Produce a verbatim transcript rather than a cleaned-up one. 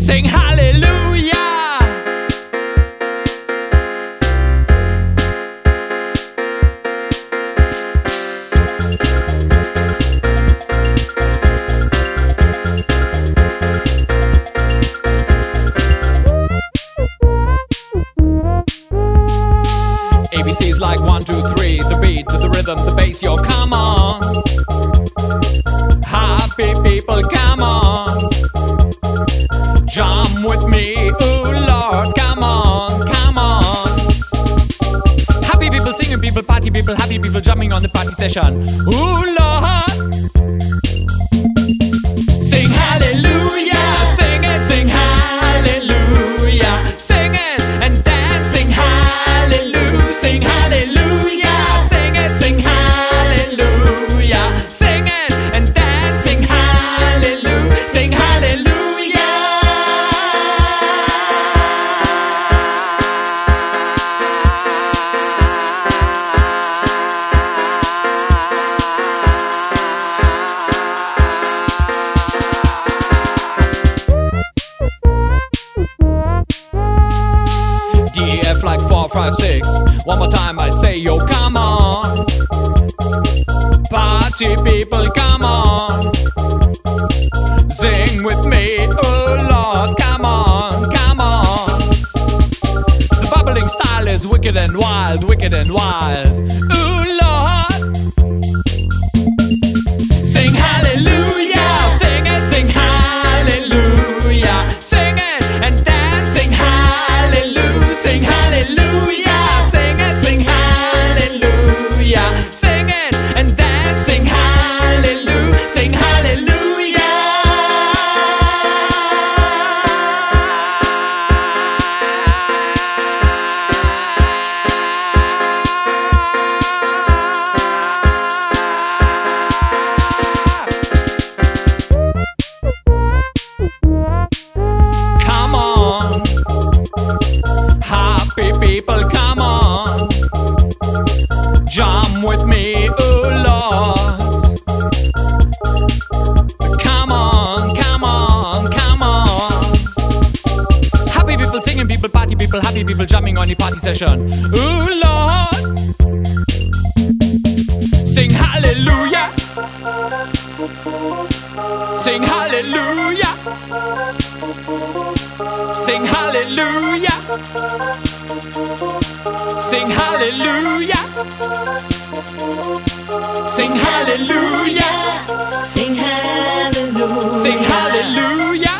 Sing hallelujah. A B C's like one, two, three. The beat, the rhythm, the bass, yo, come on. Happy people, come on. Jump with me, ooh Lord, come on, come on. Happy people, singing people, party people, happy people jumping on the party session. Ooh Lord. Sing hallelujah, sing it, sing hallelujah. Sing it and dance, sing hallelujah, sing hallelujah. Sing it, sing hallelujah. Sing it and dance, sing hallelujah, sing hallelujah. D E F like four, five, six. One more time I say yo, come on. Party people, come on. Sing with me, oh Lord, come on, come on. The bubbling style is wicked and wild, wicked and wild. Ooh Lord. Sing hallelujah, sing it, sing hallelujah. Sing it and dance, sing hallelujah, sing hallelujah. Sing it, sing hallelujah. Sing it and dance, sing hallelujah, sing hallelujah. Come on, happy people, come on. Jump with me, oh Lord. Come on, come on, come on. Happy people, singing people, party people, happy people jumping on the party session. Oh Lord. Sing hallelujah. Sing hallelujah. Sing hallelujah. Sing hallelujah. Sing hallelujah. Sing hallelujah. Sing hallelujah.